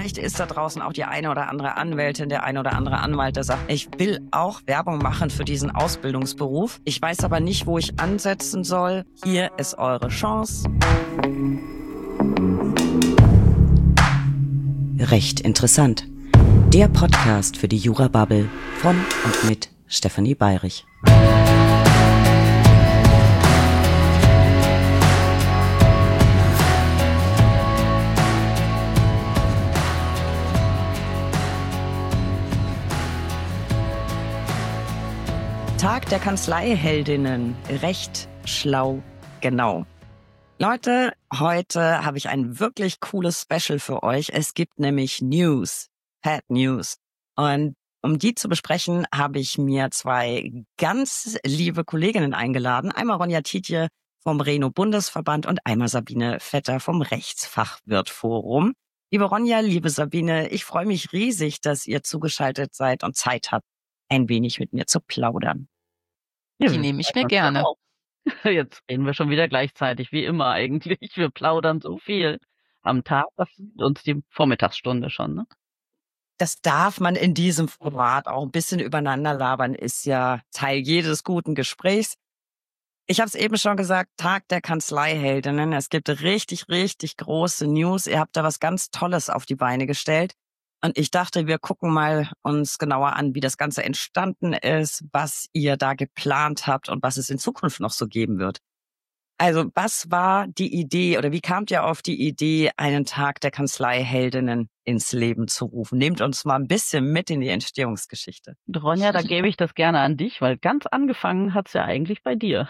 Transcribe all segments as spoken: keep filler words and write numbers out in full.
Vielleicht ist da draußen auch die eine oder andere Anwältin, der eine oder andere Anwalt, der sagt, ich will auch Werbung machen für diesen Ausbildungsberuf. Ich weiß aber nicht, wo ich ansetzen soll. Hier ist eure Chance. Recht interessant. Der Podcast für die Jura-Bubble von und mit Stefanie Bayrich. Tag der Kanzleiheldinnen. Recht, schlau, genau. Leute, heute habe ich ein wirklich cooles Special für euch. Es gibt nämlich News, Bad News. Und um die zu besprechen, habe ich mir zwei ganz liebe Kolleginnen eingeladen. Einmal Ronja Tiedje vom Reno-Bundesverband und einmal Sabine Vetter vom Rechtsfachwirt-Forum. Liebe Ronja, liebe Sabine, ich freue mich riesig, dass ihr zugeschaltet seid und Zeit habt, ein wenig mit mir zu plaudern. Die nehme ich mir gerne. Jetzt reden wir schon wieder gleichzeitig, wie immer eigentlich. Wir plaudern so viel am Tag, das ist uns die Vormittagsstunde schon, ne? Das darf man in diesem Format auch ein bisschen übereinander labern, ist ja Teil jedes guten Gesprächs. Ich habe es eben schon gesagt, Tag der Kanzleiheldinnen. Es gibt richtig, richtig große News. Ihr habt da was ganz Tolles auf die Beine gestellt. Und ich dachte, wir gucken mal uns genauer an, wie das Ganze entstanden ist, was ihr da geplant habt und was es in Zukunft noch so geben wird. Also, was war die Idee oder wie kamt ihr auf die Idee, einen Tag der Kanzleiheldinnen ins Leben zu rufen? Nehmt uns mal ein bisschen mit in die Entstehungsgeschichte. Ronja, da gebe ich das gerne an dich, weil ganz angefangen hat's ja eigentlich bei dir.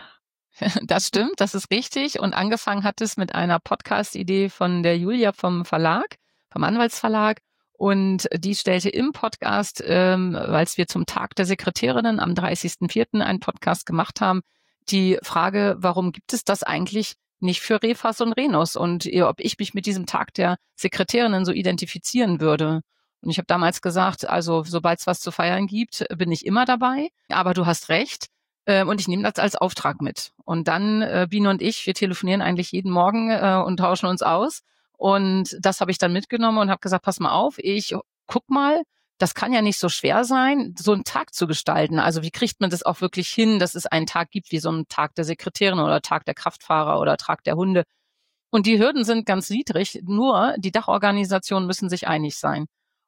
Das stimmt, das ist richtig. Und angefangen hat es mit einer Podcast-Idee von der Julia vom Verlag, vom Anwaltsverlag. Und die stellte im Podcast, ähm, weil wir zum Tag der Sekretärinnen am dreißigsten vierten einen Podcast gemacht haben, die Frage, warum gibt es das eigentlich nicht für Refas und Renos? Und ob ich mich mit diesem Tag der Sekretärinnen so identifizieren würde. Und ich habe damals gesagt, also sobald es was zu feiern gibt, bin ich immer dabei. Aber du hast recht. Äh, und ich nehme das als Auftrag mit. Und dann, äh, Biene und ich, wir telefonieren eigentlich jeden Morgen äh, und tauschen uns aus. Und das habe ich dann mitgenommen und habe gesagt, pass mal auf, ich guck mal, das kann ja nicht so schwer sein, so einen Tag zu gestalten. Also wie kriegt man das auch wirklich hin, dass es einen Tag gibt wie so einen Tag der Sekretärin oder Tag der Kraftfahrer oder Tag der Hunde. Und die Hürden sind ganz niedrig, nur die Dachorganisationen müssen sich einig sein.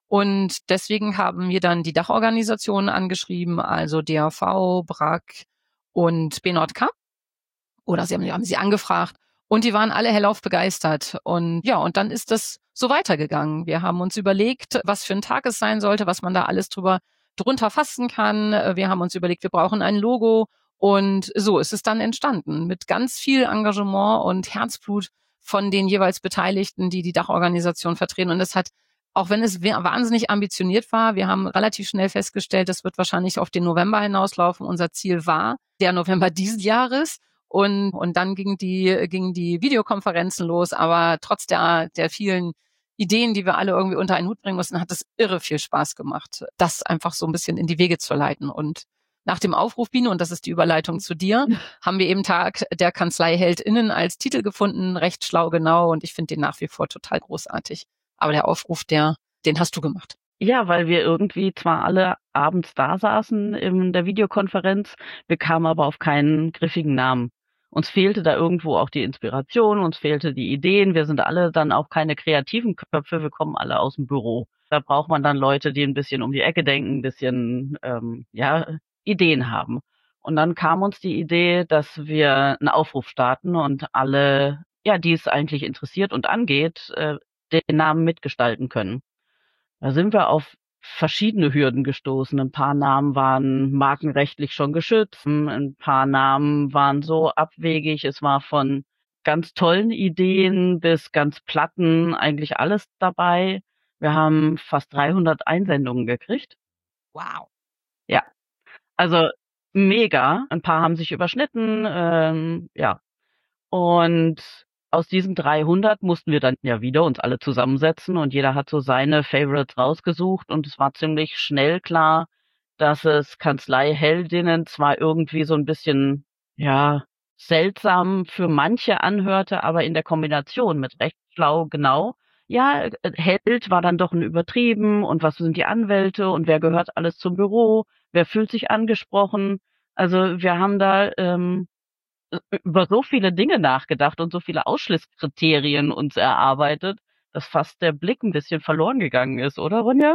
Und deswegen haben wir dann die Dachorganisationen angeschrieben, also D A V, B R A C und B Nordka. Oder sie haben, haben sie angefragt. Und die waren alle hellauf begeistert. Und ja, und dann ist das so weitergegangen. Wir haben uns überlegt, was für ein Tag es sein sollte, was man da alles drüber drunter fassen kann. Wir haben uns überlegt, wir brauchen ein Logo. Und so ist es dann entstanden. Mit ganz viel Engagement und Herzblut von den jeweils Beteiligten, die die Dachorganisation vertreten. Und es hat, auch wenn es wahnsinnig ambitioniert war, wir haben relativ schnell festgestellt, das wird wahrscheinlich auf den November hinauslaufen. Unser Ziel war der November dieses Jahres. Und, und dann gingen die, gingen die Videokonferenzen los. Aber trotz der, der vielen Ideen, die wir alle irgendwie unter einen Hut bringen mussten, hat es irre viel Spaß gemacht, das einfach so ein bisschen in die Wege zu leiten. Und nach dem Aufruf, Biene, und das ist die Überleitung zu dir, haben wir eben Tag der KanzleiheldInnen als Titel gefunden, recht schlau, genau. Und ich finde den nach wie vor total großartig. Aber der Aufruf, der, den hast du gemacht. Ja, weil wir irgendwie zwar alle abends da saßen in der Videokonferenz, wir kamen aber auf keinen griffigen Namen. Uns fehlte da irgendwo auch die Inspiration, uns fehlte die Ideen. Wir sind alle dann auch keine kreativen Köpfe, wir kommen alle aus dem Büro. Da braucht man dann Leute, die ein bisschen um die Ecke denken, ein bisschen ähm, ja Ideen haben. Und dann kam uns die Idee, dass wir einen Aufruf starten und alle, ja, die es eigentlich interessiert und angeht, äh, den Namen mitgestalten können. Da sind wir auf verschiedene Hürden gestoßen. Ein paar Namen waren markenrechtlich schon geschützt, ein paar Namen waren so abwegig. Es war von ganz tollen Ideen bis ganz platten eigentlich alles dabei. Wir haben fast dreihundert Einsendungen gekriegt. Wow. Ja, also mega. Ein paar haben sich überschnitten, ähm, ja. Und aus diesen dreihundert mussten wir dann ja wieder uns alle zusammensetzen und jeder hat so seine Favorites rausgesucht und es war ziemlich schnell klar, dass es Kanzleiheldinnen zwar irgendwie so ein bisschen, ja, seltsam für manche anhörte, aber in der Kombination mit recht schlau genau ja, Held war dann doch ein übertrieben und was sind die Anwälte und wer gehört alles zum Büro, wer fühlt sich angesprochen. Also wir haben da ähm, über so viele Dinge nachgedacht und so viele Ausschlusskriterien uns erarbeitet, dass fast der Blick ein bisschen verloren gegangen ist, oder Ronja?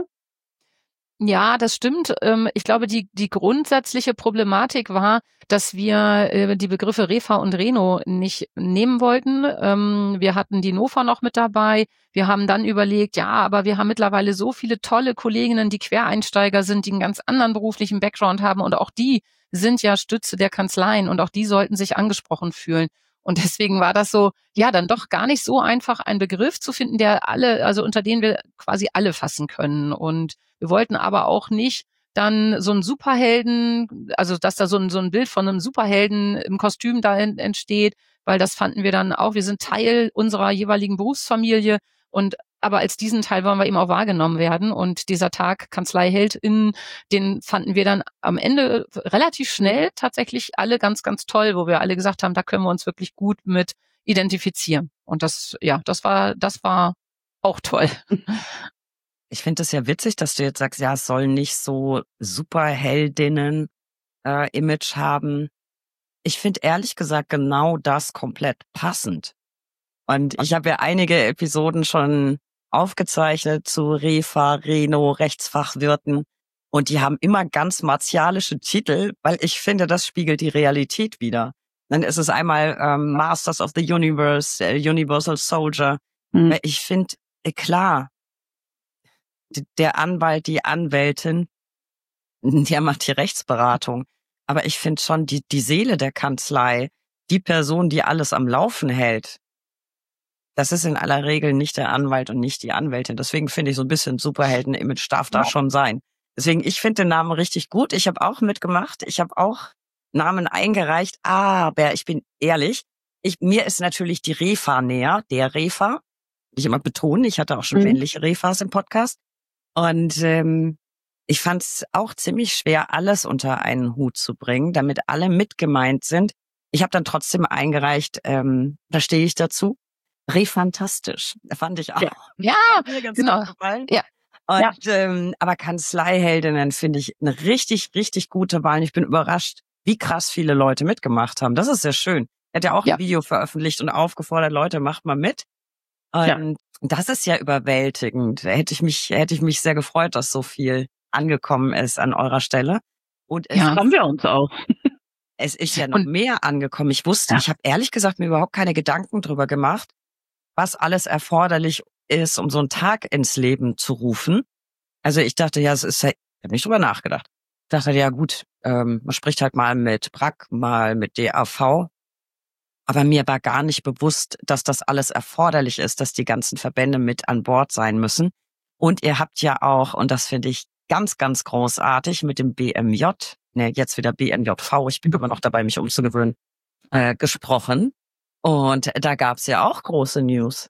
Ja, das stimmt. Ähm, Ich glaube, die, die grundsätzliche Problematik war, dass wir äh, die Begriffe Refa und Reno nicht nehmen wollten. Ähm, Wir hatten die Nofa noch mit dabei. Wir haben dann überlegt, ja, aber wir haben mittlerweile so viele tolle Kolleginnen, die Quereinsteiger sind, die einen ganz anderen beruflichen Background haben und auch die sind ja Stütze der Kanzleien und auch die sollten sich angesprochen fühlen. Und deswegen war das so, ja, dann doch gar nicht so einfach, einen Begriff zu finden, der alle, also unter den wir quasi alle fassen können. Und wir wollten aber auch nicht dann so einen Superhelden, also dass da so ein, so ein Bild von einem Superhelden im Kostüm da entsteht, weil das fanden wir dann auch, wir sind Teil unserer jeweiligen Berufsfamilie und aber als diesen Teil wollen wir eben auch wahrgenommen werden. Und dieser Tag KanzleiheldInnen, den fanden wir dann am Ende relativ schnell tatsächlich alle ganz, ganz toll, wo wir alle gesagt haben, da können wir uns wirklich gut mit identifizieren. Und das, ja, das war, das war auch toll. Ich finde es ja witzig, dass du jetzt sagst, ja, es soll nicht so Superheldinnen-Image haben. Ich finde ehrlich gesagt genau das komplett passend. Und ich habe ja einige Episoden schon aufgezeichnet zu Refa, Reno, Rechtsfachwirten. Und die haben immer ganz martialische Titel, weil ich finde, das spiegelt die Realität wider. Dann ist es einmal ähm, Masters of the Universe, äh, Universal Soldier. Mhm. Weil ich finde, äh, klar, der Anwalt, die Anwältin, der macht die Rechtsberatung. Aber ich finde schon, die, die Seele der Kanzlei, die Person, die alles am Laufen hält, das ist in aller Regel nicht der Anwalt und nicht die Anwältin. Deswegen finde ich so ein bisschen Superhelden-Image darf da schon sein. Deswegen, ich finde den Namen richtig gut. Ich habe auch mitgemacht. Ich habe auch Namen eingereicht. Aber ich bin ehrlich, ich, mir ist natürlich die Refa näher, der Refa. Ich immer betonen, ich hatte auch schon mhm. männliche Refas im Podcast. Und ähm, ich fand es auch ziemlich schwer, alles unter einen Hut zu bringen, damit alle mitgemeint sind. Ich habe dann trotzdem eingereicht, ähm, da stehe ich dazu. Refantastisch, fand ich auch. Ja, ja mir ganz genau. gut gefallen. Ja. Und ja. Ähm, aber Kanzleiheldinnen finde ich eine richtig, richtig gute Wahl. Ich bin überrascht, wie krass viele Leute mitgemacht haben. Das ist sehr schön. Er hat ja auch ja. ein Video veröffentlicht und aufgefordert, Leute, macht mal mit. Und ja. das ist ja überwältigend. Da hätte ich mich, hätte ich mich sehr gefreut, dass so viel angekommen ist an eurer Stelle. Und es ja, haben wir uns auch. Es ist ja noch und, mehr angekommen. Ich wusste, ja. ich habe ehrlich gesagt mir überhaupt keine Gedanken drüber gemacht, was alles erforderlich ist, um so einen Tag ins Leben zu rufen. Also ich dachte, ja, es ist ja, ich habe nicht drüber nachgedacht. Ich dachte, ja gut, ähm, man spricht halt mal mit B R A C, mal mit D A V. Aber mir war gar nicht bewusst, dass das alles erforderlich ist, dass die ganzen Verbände mit an Bord sein müssen. Und ihr habt ja auch, und das finde ich ganz, ganz großartig, mit dem B M J, ne, jetzt wieder B N J V, ich bin immer noch dabei, mich umzugewöhnen, äh, gesprochen. Und da gab's ja auch große News.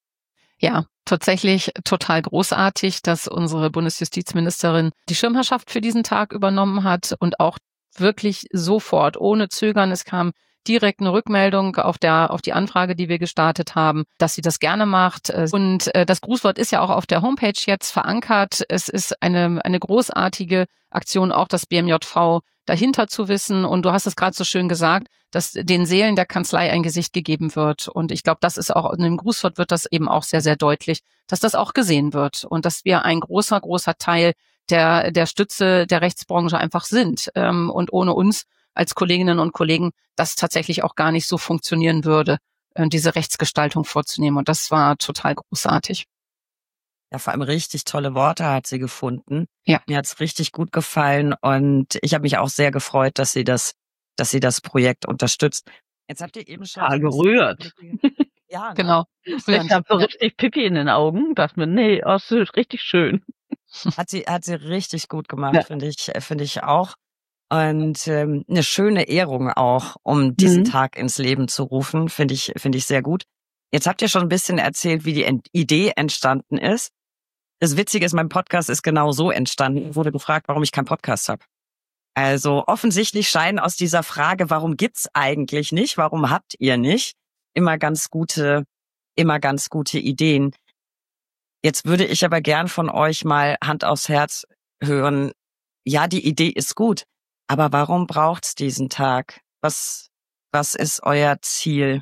Ja, tatsächlich total großartig, dass unsere Bundesjustizministerin die Schirmherrschaft für diesen Tag übernommen hat und auch wirklich sofort, ohne Zögern. Es kam direkt eine Rückmeldung auf der auf die Anfrage, die wir gestartet haben, dass sie das gerne macht. Und das Grußwort ist ja auch auf der Homepage jetzt verankert. Es ist eine eine großartige Aktion, auch das B M J V dahinter zu wissen. Und du hast es gerade so schön gesagt, dass den Seelen der Kanzlei ein Gesicht gegeben wird. Und ich glaube, das ist auch in dem Grußwort wird das eben auch sehr, sehr deutlich, dass das auch gesehen wird und dass wir ein großer, großer Teil der der Stütze der Rechtsbranche einfach sind. Und ohne uns als Kolleginnen und Kollegen das tatsächlich auch gar nicht so funktionieren würde, diese Rechtsgestaltung vorzunehmen. Und das war total großartig. Ja, vor allem richtig tolle Worte hat sie gefunden. Ja. Mir hat's richtig gut gefallen und ich habe mich auch sehr gefreut, dass sie das, dass sie das Projekt unterstützt. Jetzt habt ihr eben schon ah, gerührt. Ja, genau. Ich habe so richtig Pipi in den Augen, dachte mir, nee, oh, ist richtig schön. Hat sie, hat sie richtig gut gemacht, ja. finde ich, finde ich auch. Und ähm, eine schöne Ehrung auch, um diesen mhm. Tag ins Leben zu rufen, finde ich, finde ich sehr gut. Jetzt habt ihr schon ein bisschen erzählt, wie die Ent- Idee entstanden ist. Das Witzige ist, mein Podcast ist genau so entstanden. Ich wurde gefragt, warum ich keinen Podcast habe. Also offensichtlich scheinen aus dieser Frage, warum gibt's eigentlich nicht, warum habt ihr nicht, immer ganz gute, immer ganz gute Ideen. Jetzt würde ich aber gern von euch mal Hand aufs Herz hören. Ja, die Idee ist gut, aber warum braucht's diesen Tag? Was, was ist euer Ziel?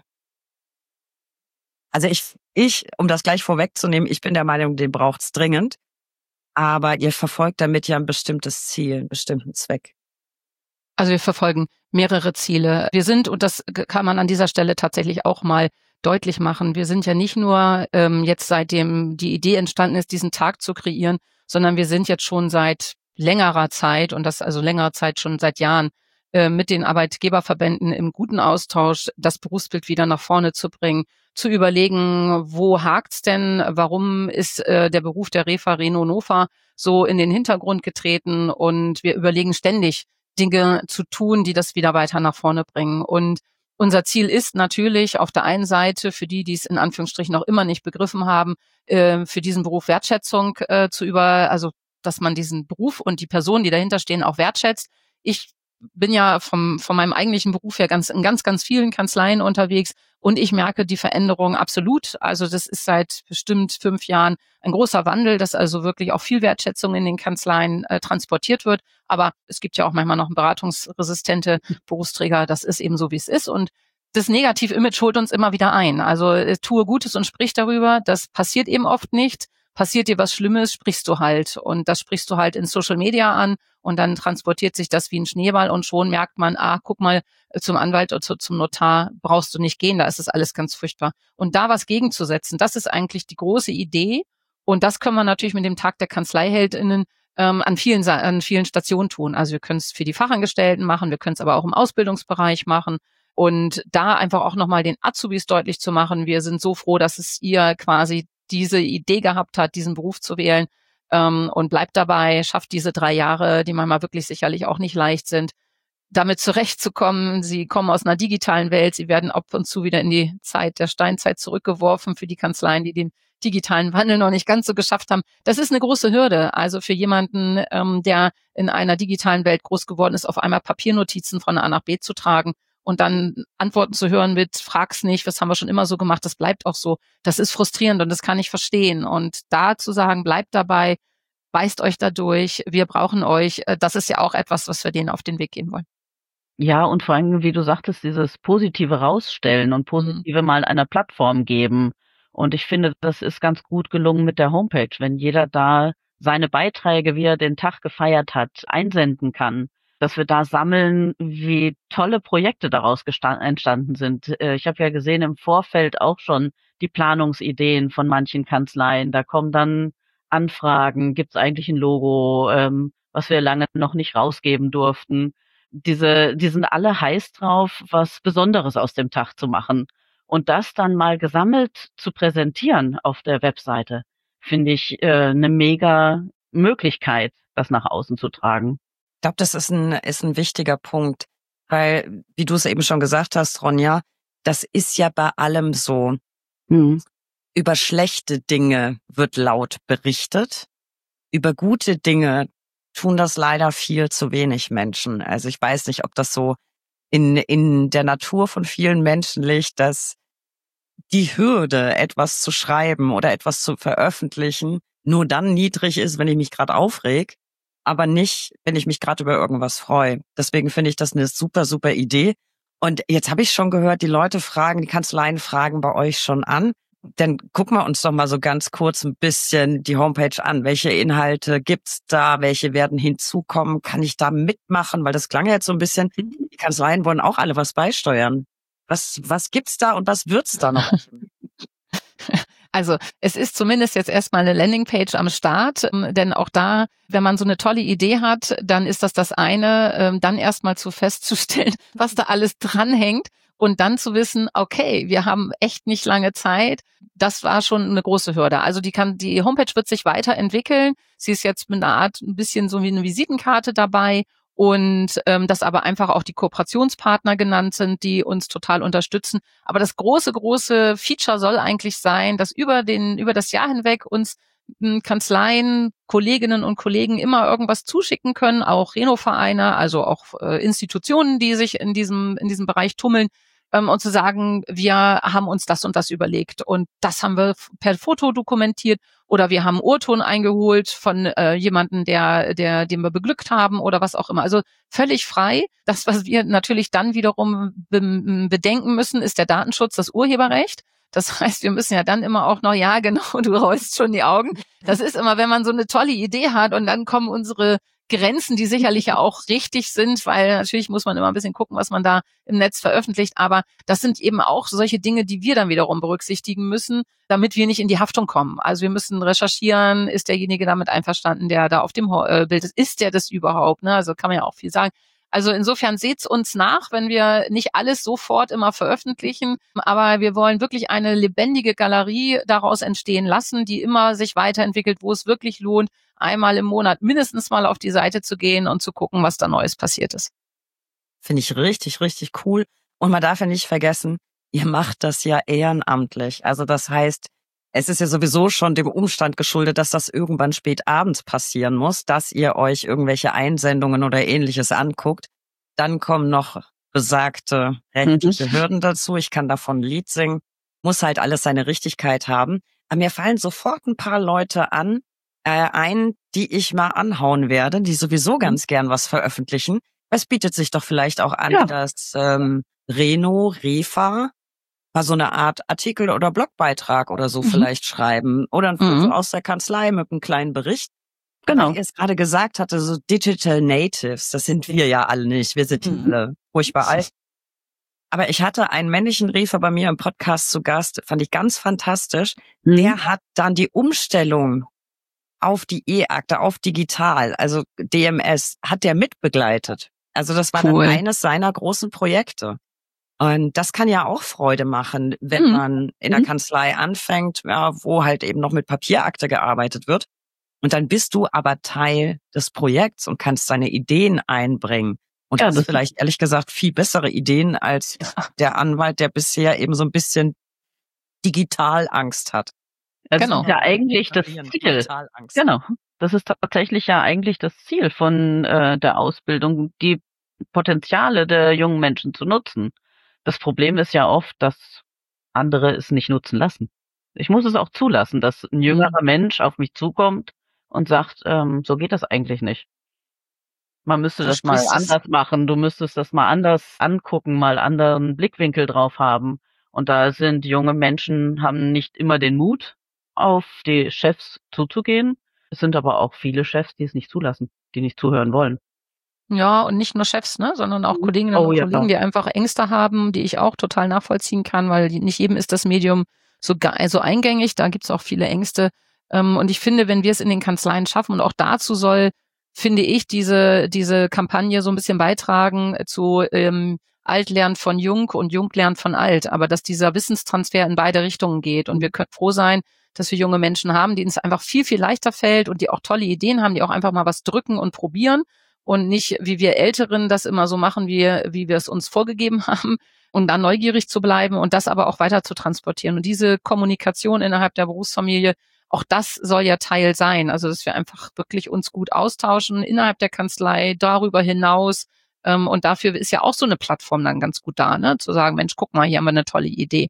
Also ich, ich, um das gleich vorwegzunehmen, ich bin der Meinung, den braucht's dringend. Aber ihr verfolgt damit ja ein bestimmtes Ziel, einen bestimmten Zweck. Also wir verfolgen mehrere Ziele. Wir sind, und das kann man an dieser Stelle tatsächlich auch mal deutlich machen, wir sind ja nicht nur ähm, jetzt seitdem die Idee entstanden ist, diesen Tag zu kreieren, sondern wir sind jetzt schon seit längerer Zeit, und das also längerer Zeit schon seit Jahren, äh, mit den Arbeitgeberverbänden im guten Austausch, das Berufsbild wieder nach vorne zu bringen, zu überlegen, wo hakt's denn, warum ist äh, der Beruf der Refa, Reno, Nofa so in den Hintergrund getreten, und wir überlegen ständig, Dinge zu tun, die das wieder weiter nach vorne bringen. Und unser Ziel ist natürlich auf der einen Seite, für die, die es in Anführungsstrichen noch immer nicht begriffen haben, äh, für diesen Beruf Wertschätzung äh, zu über, also dass man diesen Beruf und die Personen, die dahinter stehen, auch wertschätzt. Ich bin ja vom von meinem eigentlichen Beruf her ganz in ganz, ganz vielen Kanzleien unterwegs, und ich merke die Veränderung absolut. Also das ist seit bestimmt fünf Jahren ein großer Wandel, dass also wirklich auch viel Wertschätzung in den Kanzleien äh, transportiert wird. Aber es gibt ja auch manchmal noch beratungsresistente Berufsträger. Das ist eben so, wie es ist. Und das Negativ-Image holt uns immer wieder ein. Also äh, tue Gutes und sprich darüber. Das passiert eben oft nicht. Passiert dir was Schlimmes, sprichst du halt. Und das sprichst du halt in Social Media an, und dann transportiert sich das wie ein Schneeball, und schon merkt man, ah, guck mal, zum Anwalt oder zum Notar brauchst du nicht gehen, da ist das alles ganz furchtbar. Und da was gegenzusetzen, das ist eigentlich die große Idee. Und das können wir natürlich mit dem Tag der KanzleiheldInnen ähm, an vielen an vielen Stationen tun. Also wir können es für die Fachangestellten machen, wir können es aber auch im Ausbildungsbereich machen. Und da einfach auch nochmal den Azubis deutlich zu machen, wir sind so froh, dass es ihr quasi diese Idee gehabt hat, diesen Beruf zu wählen, ähm, und bleibt dabei, schafft diese drei Jahre, die manchmal wirklich sicherlich auch nicht leicht sind, damit zurechtzukommen. Sie kommen aus einer digitalen Welt, sie werden ab und zu wieder in die Zeit der Steinzeit zurückgeworfen für die Kanzleien, die den digitalen Wandel noch nicht ganz so geschafft haben. Das ist eine große Hürde. Also für jemanden, ähm, der in einer digitalen Welt groß geworden ist, auf einmal Papiernotizen von A nach B zu tragen und dann Antworten zu hören mit, frag's nicht, was haben wir schon immer so gemacht, das bleibt auch so. Das ist frustrierend, und das kann ich verstehen. Und da zu sagen, bleibt dabei, beißt euch da durch, wir brauchen euch, das ist ja auch etwas, was wir denen auf den Weg geben wollen. Ja, und vor allem, wie du sagtest, dieses Positive rausstellen und Positive mhm. mal einer Plattform geben. Und ich finde, das ist ganz gut gelungen mit der Homepage, wenn jeder da seine Beiträge, wie er den Tag gefeiert hat, einsenden kann, dass wir da sammeln, wie tolle Projekte daraus entstanden sind. Ich habe ja gesehen im Vorfeld auch schon die Planungsideen von manchen Kanzleien. Da kommen dann Anfragen, gibt es eigentlich ein Logo, ähm, was wir lange noch nicht rausgeben durften. Diese, die sind alle heiß drauf, was Besonderes aus dem Tag zu machen. Und das dann mal gesammelt zu präsentieren auf der Webseite, finde ich äh, eine mega Möglichkeit, das nach außen zu tragen. Ich glaube, das ist ein, ist ein wichtiger Punkt, weil, wie du es eben schon gesagt hast, Ronja, das ist ja bei allem so. Hm. Über schlechte Dinge wird laut berichtet. Über gute Dinge tun das leider viel zu wenig Menschen. Also ich weiß nicht, ob das so in, in der Natur von vielen Menschen liegt, dass die Hürde, etwas zu schreiben oder etwas zu veröffentlichen, nur dann niedrig ist, wenn ich mich gerade aufreg, aber nicht, wenn ich mich gerade über irgendwas freue. Deswegen finde ich das eine super, super Idee. Und jetzt habe ich schon gehört, die Leute fragen, die Kanzleien fragen bei euch schon an. Dann gucken wir uns doch mal so ganz kurz ein bisschen die Homepage an. Welche Inhalte gibt's da? Welche werden hinzukommen? Kann ich da mitmachen? Weil das klang ja jetzt so ein bisschen, die Kanzleien wollen auch alle was beisteuern. Was, was gibt's da und was wird's da noch? Also es ist zumindest jetzt erstmal eine Landingpage am Start, denn auch da, wenn man so eine tolle Idee hat, dann ist das das eine, dann erstmal zu festzustellen, was da alles dranhängt und dann zu wissen, okay, wir haben echt nicht lange Zeit. Das war schon eine große Hürde. Also die kann, die Homepage wird sich weiterentwickeln. Sie ist jetzt mit einer Art ein bisschen so wie eine Visitenkarte dabei. Und ähm, dass aber einfach auch die Kooperationspartner genannt sind, die uns total unterstützen. Aber das große, große Feature soll eigentlich sein, dass über den über das Jahr hinweg uns m, Kanzleien, Kolleginnen und Kollegen immer irgendwas zuschicken können, auch Reno-Vereine, also auch äh, Institutionen, die sich in diesem in diesem Bereich tummeln, ähm, und zu sagen, wir haben uns das und das überlegt und das haben wir per Foto dokumentiert oder wir haben O-Ton eingeholt von äh, jemanden, der, der, den wir beglückt haben oder was auch immer. Also völlig frei. Das, was wir natürlich dann wiederum be- bedenken müssen, ist der Datenschutz, das Urheberrecht. Das heißt, wir müssen ja dann immer auch noch, ja genau, du rollst schon die Augen. Das ist immer, wenn man so eine tolle Idee hat und dann kommen unsere Grenzen, die sicherlich ja auch richtig sind, weil natürlich muss man immer ein bisschen gucken, was man da im Netz veröffentlicht. Aber das sind eben auch solche Dinge, die wir dann wiederum berücksichtigen müssen, damit wir nicht in die Haftung kommen. Also wir müssen recherchieren, ist derjenige damit einverstanden, der da auf dem Bild ist, ist der das überhaupt? Ne? Also kann man ja auch viel sagen. Also insofern seht's uns nach, wenn wir nicht alles sofort immer veröffentlichen, aber wir wollen wirklich eine lebendige Galerie daraus entstehen lassen, die immer sich weiterentwickelt, wo es wirklich lohnt, einmal im Monat mindestens mal auf die Seite zu gehen und zu gucken, was da Neues passiert ist. Finde ich richtig, richtig cool. Und man darf ja nicht vergessen, ihr macht das ja ehrenamtlich. Also das heißt, es ist ja sowieso schon dem Umstand geschuldet, dass das irgendwann spät abends passieren muss, dass ihr euch irgendwelche Einsendungen oder Ähnliches anguckt. Dann kommen noch besagte rechtliche mhm. Hürden dazu. Ich kann davon ein Lied singen. Muss halt alles seine Richtigkeit haben. Aber mir fallen sofort ein paar Leute an, äh, ein, die ich mal anhauen werde, die sowieso ganz gern was veröffentlichen. Es bietet sich doch vielleicht auch an, ja. dass ähm, Reno, Refa mal so eine Art Artikel oder Blogbeitrag oder so mhm. vielleicht schreiben. Oder ein Foto mhm. aus der Kanzlei mit einem kleinen Bericht. Genau. Weil ihr es gerade gesagt hatte, so Digital Natives, das sind wir ja alle nicht. Wir sind mhm. alle furchtbar alt. Aber ich hatte einen männlichen Refer bei mir im Podcast zu Gast, fand ich ganz fantastisch. Mhm. Der hat dann die Umstellung auf die E-Akte, auf digital, also D M S, hat der mitbegleitet. Also das war cool. dann eines seiner großen Projekte. Und das kann ja auch Freude machen, wenn mhm. man in der Kanzlei anfängt, ja, wo halt eben noch mit Papierakte gearbeitet wird. Und dann bist du aber Teil des Projekts und kannst deine Ideen einbringen. Und ja, das ist vielleicht ehrlich gesagt viel bessere Ideen als der Anwalt, der bisher eben so ein bisschen Digitalangst hat. Das genau. ist ja eigentlich das Ziel. Genau. Das ist tatsächlich ja eigentlich das Ziel von äh, der Ausbildung, die Potenziale der jungen Menschen zu nutzen. Das Problem ist ja oft, dass andere es nicht nutzen lassen. Ich muss es auch zulassen, dass ein jüngerer Mensch auf mich zukommt und sagt, ähm, so geht das eigentlich nicht. Man müsste das mal anders machen, du müsstest das mal anders angucken, mal anderen Blickwinkel drauf haben. Und da sind junge Menschen, haben nicht immer den Mut, auf die Chefs zuzugehen. Es sind aber auch viele Chefs, die es nicht zulassen, die nicht zuhören wollen. Ja, und nicht nur Chefs, ne, sondern auch Kolleginnen oh, und ja, Kollegen, die einfach Ängste haben, die ich auch total nachvollziehen kann, weil nicht jedem ist das Medium so, so eingängig, da gibt's auch viele Ängste. Und ich finde, wenn wir es in den Kanzleien schaffen, und auch dazu soll, finde ich, diese diese Kampagne so ein bisschen beitragen zu ähm, Alt lernt von Jung und Jung lernt von Alt, aber dass dieser Wissenstransfer in beide Richtungen geht. Und wir können froh sein, dass wir junge Menschen haben, denen es einfach viel, viel leichter fällt und die auch tolle Ideen haben, die auch einfach mal was drücken und probieren und nicht, wie wir Älteren das immer so machen, wie, wie wir es uns vorgegeben haben und dann neugierig zu bleiben und das aber auch weiter zu transportieren. Und diese Kommunikation innerhalb der Berufsfamilie, auch das soll ja Teil sein. Also, dass wir einfach wirklich uns gut austauschen innerhalb der Kanzlei, darüber hinaus. Ähm, und dafür ist ja auch so eine Plattform dann ganz gut da, ne? Zu sagen, Mensch, guck mal, hier haben wir eine tolle Idee.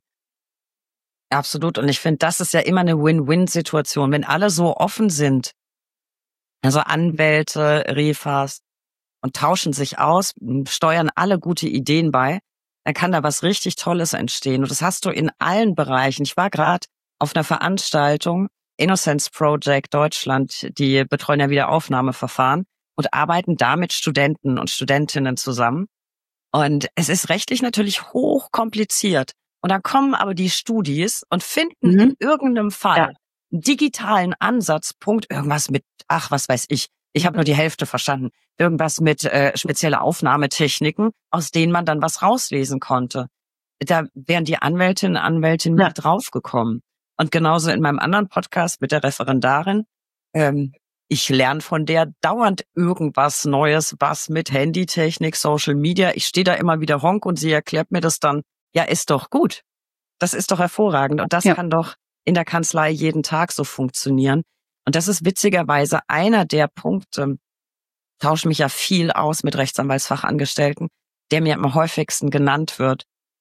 Absolut. Und ich finde, das ist ja immer eine Win-Win-Situation, wenn alle so offen sind. Also Anwälte, Refas und tauschen sich aus, steuern alle gute Ideen bei, dann kann da was richtig Tolles entstehen. Und das hast du in allen Bereichen. Ich war gerade auf einer Veranstaltung, Innocence Project Deutschland, die betreuen ja Wiederaufnahmeverfahren und arbeiten da mit Studenten und Studentinnen zusammen. Und es ist rechtlich natürlich hochkompliziert. Und dann kommen aber die Studis und finden mhm. in irgendeinem Fall ja. einen digitalen Ansatzpunkt, irgendwas mit, ach, was weiß ich, ich habe nur die Hälfte verstanden, irgendwas mit äh, spezielle Aufnahmetechniken, aus denen man dann was rauslesen konnte. Da wären die Anwältinnen und Anwälte ja. nicht draufgekommen. Und genauso in meinem anderen Podcast mit der Referendarin, ähm, ich lerne von der dauernd irgendwas Neues, was mit Handytechnik, Social Media. Ich stehe da immer wieder honk und sie erklärt mir das dann. Ja, ist doch gut. Das ist doch hervorragend. Und das ja. kann doch in der Kanzlei jeden Tag so funktionieren. Und das ist witzigerweise einer der Punkte, tausche mich ja viel aus mit Rechtsanwaltsfachangestellten, der mir am häufigsten genannt wird.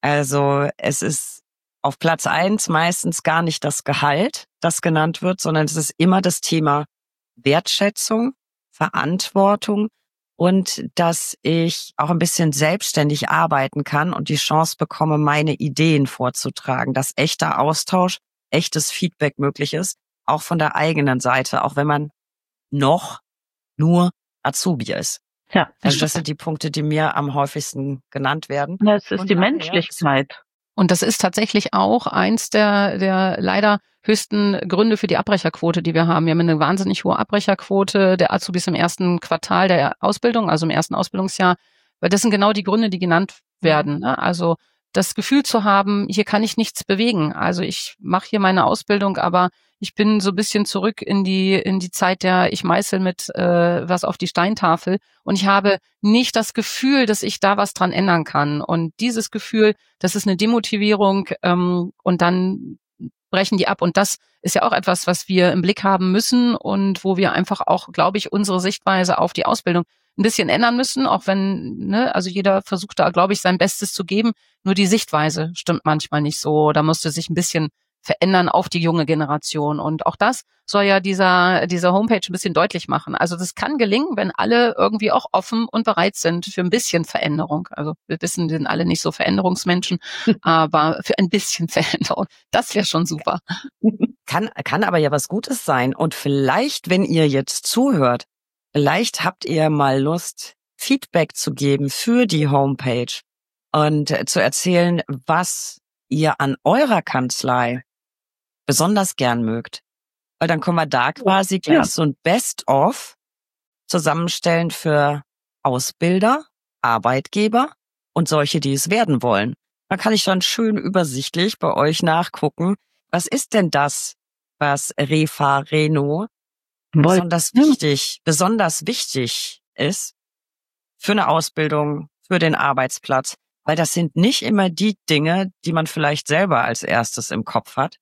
Also es ist auf Platz eins meistens gar nicht das Gehalt, das genannt wird, sondern es ist immer das Thema Wertschätzung, Verantwortung und dass ich auch ein bisschen selbstständig arbeiten kann und die Chance bekomme, meine Ideen vorzutragen, dass echter Austausch, echtes Feedback möglich ist, auch von der eigenen Seite, auch wenn man noch nur Azubi ist. Ja, Also das sind die Punkte, die mir am häufigsten genannt werden. ja, es ist Und die daher Menschlichkeit. Und das ist tatsächlich auch eins der, der leider höchsten Gründe für die Abbrecherquote, die wir haben. Wir haben eine wahnsinnig hohe Abbrecherquote der Azubis im ersten Quartal der Ausbildung, also im ersten Ausbildungsjahr. Weil das sind genau die Gründe, die genannt werden. Ne? Also das Gefühl zu haben, hier kann ich nichts bewegen. Also ich mache hier meine Ausbildung, aber ich bin so ein bisschen zurück in die in die Zeit der ich meißel mit äh, was auf die Steintafel und ich habe nicht das Gefühl, dass ich da was dran ändern kann. Und dieses Gefühl, das ist eine Demotivierung ähm, und dann brechen die ab. Und das ist ja auch etwas, was wir im Blick haben müssen und wo wir einfach auch, glaube ich, unsere Sichtweise auf die Ausbildung ein bisschen ändern müssen, auch wenn, ne, also jeder versucht da, glaube ich, sein Bestes zu geben. Nur die Sichtweise stimmt manchmal nicht so. Da musste sich ein bisschen verändern auf die junge Generation. Und auch das soll ja dieser, dieser Homepage ein bisschen deutlich machen. Also das kann gelingen, wenn alle irgendwie auch offen und bereit sind für ein bisschen Veränderung. Also wir wissen, wir sind alle nicht so Veränderungsmenschen, aber für ein bisschen Veränderung, das wäre schon super. Kann, kann aber ja was Gutes sein. Und vielleicht, wenn ihr jetzt zuhört, vielleicht habt ihr mal Lust, Feedback zu geben für die Homepage und zu erzählen, was ihr an eurer Kanzlei besonders gern mögt. Weil dann können wir da quasi gleich Ja. so ein Best-of zusammenstellen für Ausbilder, Arbeitgeber und solche, die es werden wollen. Dann kann ich dann schön übersichtlich bei euch nachgucken, was ist denn das, was Refa Reno besonders wichtig, besonders wichtig ist für eine Ausbildung, für den Arbeitsplatz. Weil das sind nicht immer die Dinge, die man vielleicht selber als erstes im Kopf hat.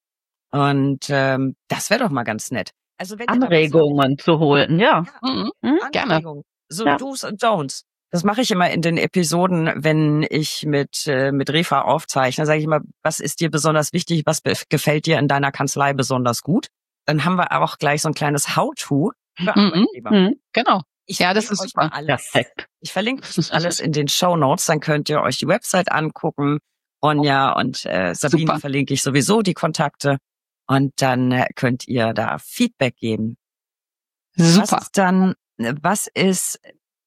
Und ähm, das wäre doch mal ganz nett. Also wenn ihr da was Anregungen zu holen, ja. habt, Mhm. Mhm. ja, Gerne. Anregungen, so Ja. Do's und Don'ts. Das mache ich immer in den Episoden, wenn ich mit äh, mit Refa aufzeichne. Sage ich immer, was ist dir besonders wichtig, was be- gefällt dir in deiner Kanzlei besonders gut? Dann haben wir auch gleich so ein kleines How-to für Mhm. Arbeitgeber. Mhm. Genau. Ich Ja, das verlinke ist euch mal super. alles. Perfekt. Ich verlinke euch das alles in den Shownotes, dann könnt ihr euch die Website angucken. Ronja und äh, Sabine Super. verlinke ich sowieso die Kontakte. Und dann äh, könnt ihr da Feedback geben. Was Super. ist dann, was ist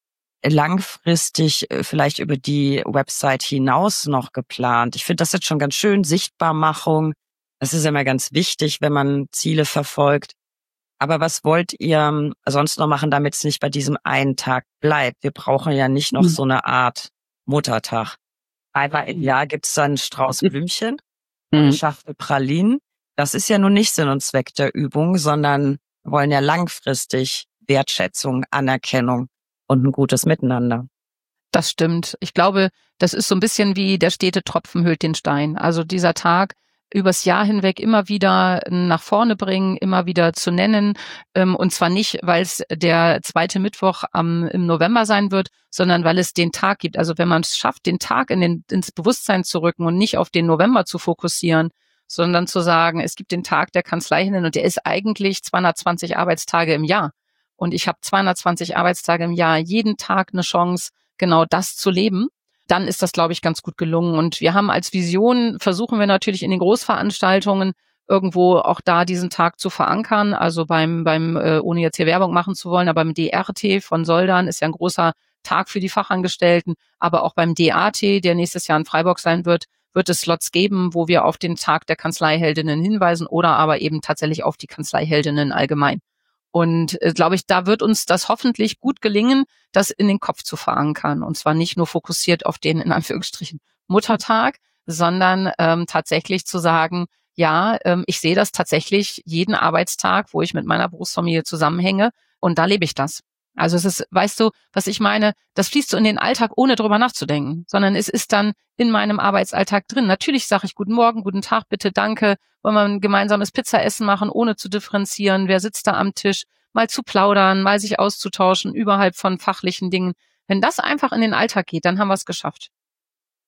langfristig äh, vielleicht über die Website hinaus noch geplant? Ich finde das jetzt schon ganz schön, Sichtbarmachung. Das ist immer ganz wichtig, wenn man Ziele verfolgt. Aber was wollt ihr ähm, sonst noch machen, damit es nicht bei diesem einen Tag bleibt? Wir brauchen ja nicht noch Mhm. so eine Art Muttertag. Einmal im Jahr gibt's dann einen Strauß Blümchen und eine Mhm. Schachtel Pralinen. Das ist ja nun nicht Sinn und Zweck der Übung, sondern wir wollen ja langfristig Wertschätzung, Anerkennung und ein gutes Miteinander. Das stimmt. Ich glaube, das ist so ein bisschen wie der stete Tropfen höhlt den Stein. Also dieser Tag übers Jahr hinweg immer wieder nach vorne bringen, immer wieder zu nennen. Ähm, und zwar nicht, weil es der zweite Mittwoch am, im November sein wird, sondern weil es den Tag gibt. Also wenn man es schafft, den Tag in den, ins Bewusstsein zu rücken und nicht auf den November zu fokussieren, sondern zu sagen, es gibt den Tag der Kanzleihinnen und der ist eigentlich zweihundertzwanzig Arbeitstage im Jahr. Und ich habe zweihundertzwanzig Arbeitstage im Jahr, jeden Tag eine Chance, genau das zu leben. Dann ist das, glaube ich, ganz gut gelungen. Und wir haben als Vision, versuchen wir natürlich in den Großveranstaltungen irgendwo auch da diesen Tag zu verankern. Also beim, beim äh, ohne jetzt hier Werbung machen zu wollen, aber beim D R T von Soldern ist ja ein großer Tag für die Fachangestellten. Aber auch beim D A T, der nächstes Jahr in Freiburg sein wird, wird es Slots geben, wo wir auf den Tag der Kanzleiheldinnen hinweisen oder aber eben tatsächlich auf die Kanzleiheldinnen allgemein. Und äh, glaube ich, da wird uns das hoffentlich gut gelingen, das in den Kopf zu verankern. Und zwar nicht nur fokussiert auf den, in Anführungsstrichen, Muttertag, sondern ähm, tatsächlich zu sagen, ja, ähm, ich sehe das tatsächlich jeden Arbeitstag, wo ich mit meiner Berufsfamilie zusammenhänge und da lebe ich das. Also es ist, weißt du, was ich meine, das fließt so in den Alltag, ohne drüber nachzudenken, sondern es ist dann in meinem Arbeitsalltag drin. Natürlich sage ich guten Morgen, guten Tag, bitte, danke, wollen wir ein gemeinsames Pizzaessen machen, ohne zu differenzieren, wer sitzt da am Tisch, mal zu plaudern, mal sich auszutauschen, überhalb von fachlichen Dingen. Wenn das einfach in den Alltag geht, dann haben wir es geschafft.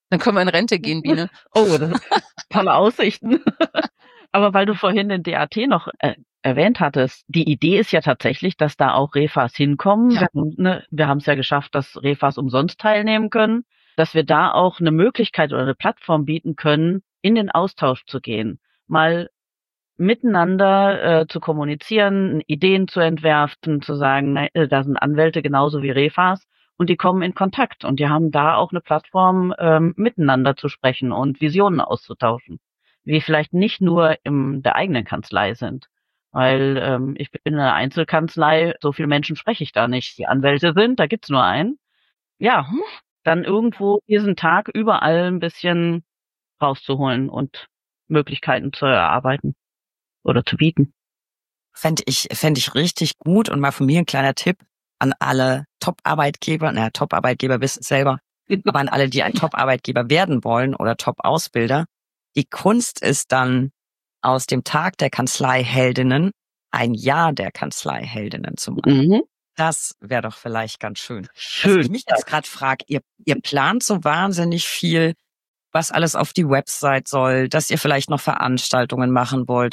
Dann können wir in Rente gehen, Biene. Oh, das ist tolle Aussichten. Aber weil du vorhin den D A T noch äh, erwähnt hattest, die Idee ist ja tatsächlich, dass da auch Refas hinkommen. Ja. Wir, ne, wir haben es ja geschafft, dass Refas umsonst teilnehmen können, dass wir da auch eine Möglichkeit oder eine Plattform bieten können, in den Austausch zu gehen, mal miteinander äh, zu kommunizieren, Ideen zu entwerfen, zu sagen, äh, da sind Anwälte genauso wie Refas und die kommen in Kontakt und die haben da auch eine Plattform, ähm, miteinander zu sprechen und Visionen auszutauschen, die vielleicht nicht nur in der eigenen Kanzlei sind. Weil ähm, ich bin in einer Einzelkanzlei, so viele Menschen spreche ich da nicht. Die Anwälte sind, da gibt's nur einen. Ja, dann irgendwo diesen Tag überall ein bisschen rauszuholen und Möglichkeiten zu erarbeiten oder zu bieten. Fände ich, fände ich richtig gut und mal von mir ein kleiner Tipp an alle Top-Arbeitgeber, naja, Top-Arbeitgeber wissen selber, aber an alle, die ein Top-Arbeitgeber werden wollen oder Top-Ausbilder. Die Kunst ist dann, aus dem Tag der Kanzleiheldinnen ein Jahr der Kanzleiheldinnen zu machen. Mhm. Das wäre doch vielleicht ganz schön. Schön. Was ich mich jetzt gerade frage, ihr, ihr plant so wahnsinnig viel, was alles auf die Website soll, dass ihr vielleicht noch Veranstaltungen machen wollt.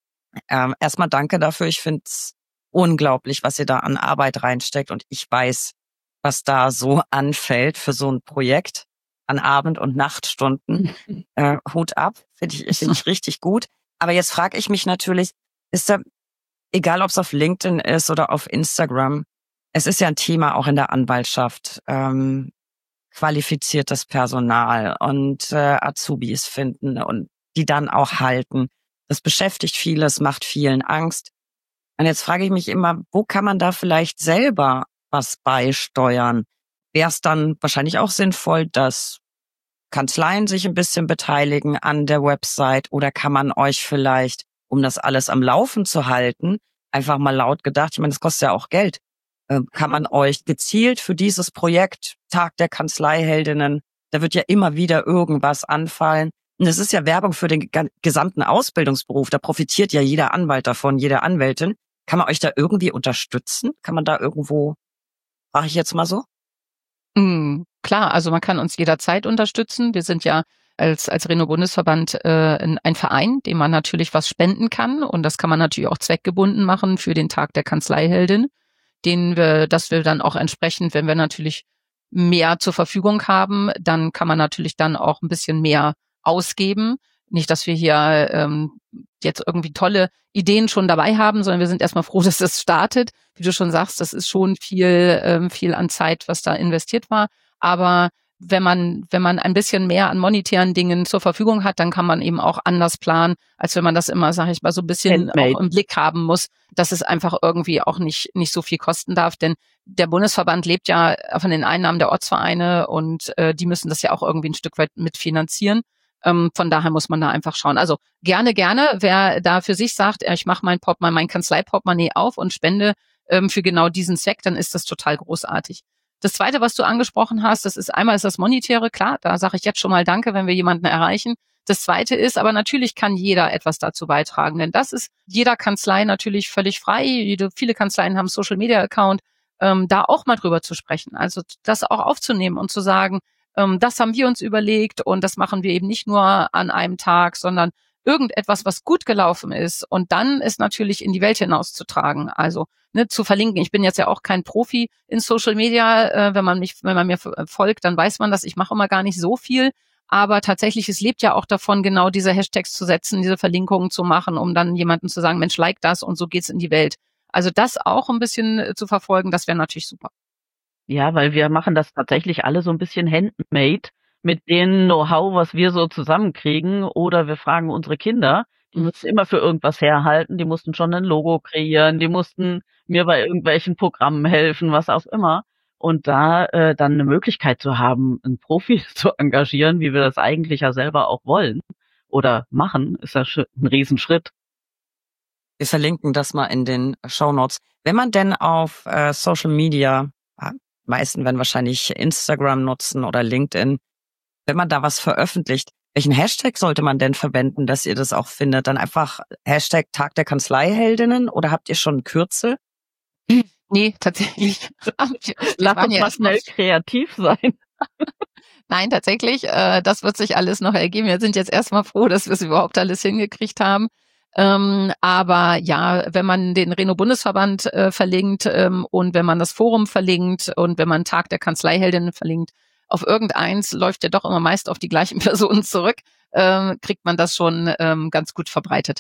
Ähm, erstmal danke dafür. Ich finde es unglaublich, was ihr da an Arbeit reinsteckt und ich weiß, was da so anfällt für so ein Projekt an Abend- und Nachtstunden. Äh, Hut ab, finde ich, finde ich richtig gut. Aber jetzt frage ich mich natürlich, ist da, egal ob es auf LinkedIn ist oder auf Instagram, es ist ja ein Thema auch in der Anwaltschaft, ähm, qualifiziertes Personal und äh, Azubis finden und die dann auch halten. Das beschäftigt viele, es macht vielen Angst. Und jetzt frage ich mich immer, wo kann man da vielleicht selber was beisteuern? Wäre es dann wahrscheinlich auch sinnvoll, dass Kanzleien sich ein bisschen beteiligen an der Website oder kann man euch vielleicht, um das alles am Laufen zu halten, einfach mal laut gedacht, ich meine, das kostet ja auch Geld, äh, kann man euch gezielt für dieses Projekt Tag der Kanzleiheldinnen, da wird ja immer wieder irgendwas anfallen. Und es ist ja Werbung für den gesamten Ausbildungsberuf, da profitiert ja jeder Anwalt davon, jede Anwältin. Kann man euch da irgendwie unterstützen? Kann man da irgendwo, mache ich jetzt mal so? Mm, klar, also man kann uns jederzeit unterstützen. Wir sind ja als als Reno-Bundesverband äh, ein Verein, dem man natürlich was spenden kann und das kann man natürlich auch zweckgebunden machen für den Tag der Kanzleiheldin, den wir, dass wir dann auch entsprechend, wenn wir natürlich mehr zur Verfügung haben, dann kann man natürlich dann auch ein bisschen mehr ausgeben. Nicht, dass wir hier ähm, jetzt irgendwie tolle Ideen schon dabei haben, sondern wir sind erstmal froh, dass das startet. Wie du schon sagst, das ist schon viel ähm, viel an Zeit, was da investiert war. Aber wenn man wenn man ein bisschen mehr an monetären Dingen zur Verfügung hat, dann kann man eben auch anders planen, als wenn man das immer, sage ich mal, so ein bisschen Handmade. auch im Blick haben muss, dass es einfach irgendwie auch nicht nicht so viel kosten darf. Denn der Bundesverband lebt ja von den Einnahmen der Ortsvereine und äh, die müssen das ja auch irgendwie ein Stück weit mitfinanzieren. Ähm, von daher muss man da einfach schauen. Also gerne, gerne, wer da für sich sagt, ich mache mein Portemonnaie, mein Kanzlei-Portemonnaie auf und spende ähm, für genau diesen Zweck, dann ist das total großartig. Das Zweite, was du angesprochen hast, das ist einmal ist das Monetäre, klar, da sage ich jetzt schon mal Danke, wenn wir jemanden erreichen. Das Zweite ist, aber natürlich kann jeder etwas dazu beitragen, denn das ist jeder Kanzlei natürlich völlig frei. Jede, viele Kanzleien haben Social-Media-Account, ähm, da auch mal drüber zu sprechen, also das auch aufzunehmen und zu sagen, ähm, das haben wir uns überlegt und das machen wir eben nicht nur an einem Tag, sondern irgendetwas, was gut gelaufen ist und dann ist natürlich in die Welt hinauszutragen, also ne, zu verlinken. Ich bin jetzt ja auch kein Profi in Social Media, äh, wenn man mich, wenn man mir folgt, dann weiß man das. Ich mache immer gar nicht so viel, aber tatsächlich, es lebt ja auch davon, genau diese Hashtags zu setzen, diese Verlinkungen zu machen, um dann jemandem zu sagen, Mensch, like das und so geht's in die Welt. Also das auch ein bisschen zu verfolgen, das wäre natürlich super. Ja, weil wir machen das tatsächlich alle so ein bisschen handmade mit dem Know-how, was wir so zusammenkriegen. Oder wir fragen unsere Kinder, die müssen immer für irgendwas herhalten. Die mussten schon ein Logo kreieren, die mussten mir bei irgendwelchen Programmen helfen, was auch immer. Und da äh, dann eine Möglichkeit zu haben, einen Profi zu engagieren, wie wir das eigentlich ja selber auch wollen oder machen, ist ja ein Riesenschritt. Wir verlinken das mal in den Shownotes. Wenn man denn auf äh, Social Media, ja, meisten werden wahrscheinlich Instagram nutzen oder LinkedIn, wenn man da was veröffentlicht, welchen Hashtag sollte man denn verwenden, dass ihr das auch findet? Dann einfach Hashtag Tag der Kanzleiheldinnen oder habt ihr schon ein Kürzel? Nee, tatsächlich. Lass uns mal schnell kreativ sein. Nein, tatsächlich, äh, das wird sich alles noch ergeben. Wir sind jetzt erstmal froh, dass wir es überhaupt alles hingekriegt haben. Ähm, aber ja, wenn man den Reno-Bundesverband äh, verlinkt ähm, und wenn man das Forum verlinkt und wenn man Tag der Kanzleiheldinnen verlinkt, auf irgendeins läuft ja doch immer meist auf die gleichen Personen zurück, ähm, kriegt man das schon ähm, ganz gut verbreitet.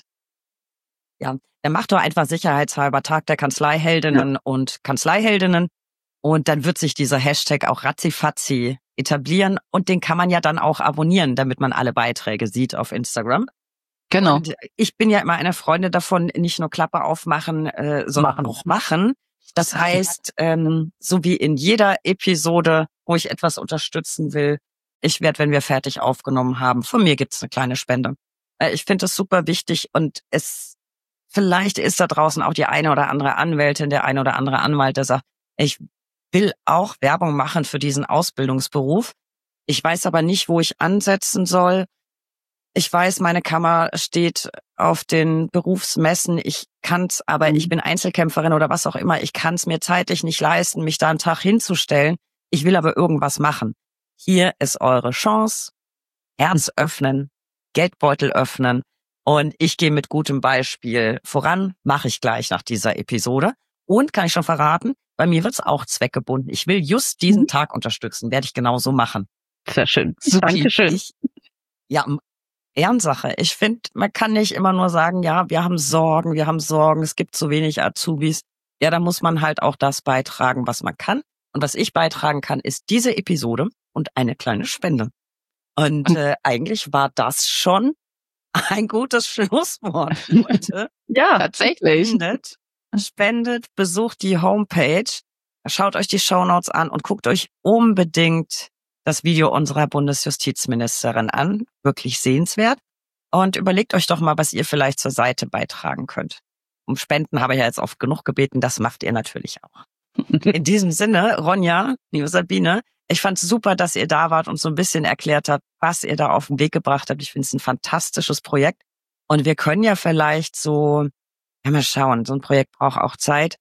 Ja, dann macht doch einfach sicherheitshalber Tag der Kanzleiheldinnen ja. und Kanzleiheldinnen und dann wird sich dieser Hashtag auch ratzifatzi etablieren und den kann man ja dann auch abonnieren, damit man alle Beiträge sieht auf Instagram. Genau. Und ich bin ja immer eine Freundin davon, nicht nur Klappe aufmachen, äh, sondern machen. auch machen. Das heißt, ähm, so wie in jeder Episode, wo ich etwas unterstützen will, ich werde, wenn wir fertig aufgenommen haben, von mir gibt's eine kleine Spende. Äh, ich finde das super wichtig und es vielleicht ist da draußen auch die eine oder andere Anwältin, der eine oder andere Anwalt, der sagt, ich will auch Werbung machen für diesen Ausbildungsberuf. Ich weiß aber nicht, wo ich ansetzen soll. Ich weiß, meine Kammer steht auf den Berufsmessen. Ich kann's, aber mhm. ich bin Einzelkämpferin oder was auch immer. Ich kann's mir zeitlich nicht leisten, mich da einen Tag hinzustellen. Ich will aber irgendwas machen. Hier ist eure Chance. Herz öffnen, Geldbeutel öffnen. Und ich gehe mit gutem Beispiel voran. Mache ich gleich nach dieser Episode. Und kann ich schon verraten, bei mir wird's auch zweckgebunden. Ich will just diesen mhm. Tag unterstützen. Werde ich genauso machen. Sehr schön. Super. Dankeschön. Ich, ja, Ehrensache. Ich finde, man kann nicht immer nur sagen, ja, wir haben Sorgen, wir haben Sorgen, es gibt zu wenig Azubis. Ja, da muss man halt auch das beitragen, was man kann. Und was ich beitragen kann, ist diese Episode und eine kleine Spende. Und äh, eigentlich war das schon ein gutes Schlusswort heute. Ja, tatsächlich. Spendet, spendet, besucht die Homepage, schaut euch die Shownotes an und guckt euch unbedingt das Video unserer Bundesjustizministerin an. Wirklich sehenswert. Und überlegt euch doch mal, was ihr vielleicht zur Seite beitragen könnt. Um Spenden habe ich ja jetzt oft genug gebeten, das macht ihr natürlich auch. In diesem Sinne, Ronja, liebe Sabine, ich fand es super, dass ihr da wart und so ein bisschen erklärt habt, was ihr da auf den Weg gebracht habt. Ich finde es ein fantastisches Projekt. Und wir können ja vielleicht so, ja mal schauen, so ein Projekt braucht auch Zeit.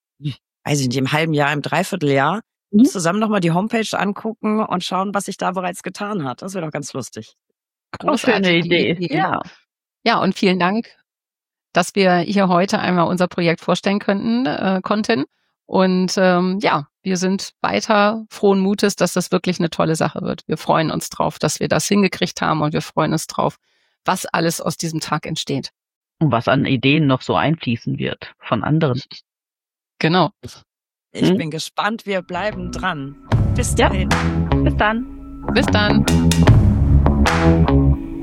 Weiß ich nicht, im halben Jahr, im Dreivierteljahr, mhm. zusammen nochmal die Homepage angucken und schauen, was sich da bereits getan hat. Das wäre doch ganz lustig. Großartige Idee. Idee. Ja. Ja, und vielen Dank, dass wir hier heute einmal unser Projekt vorstellen könnten, äh, konnten. Und ähm, ja, wir sind weiter frohen Mutes, dass das wirklich eine tolle Sache wird. Wir freuen uns drauf, dass wir das hingekriegt haben und wir freuen uns drauf, was alles aus diesem Tag entsteht. Und was an Ideen noch so einfließen wird von anderen. Genau. Ich hm? bin gespannt, wir bleiben dran. Bis dahin. Ja. Bis dann. Bis dann.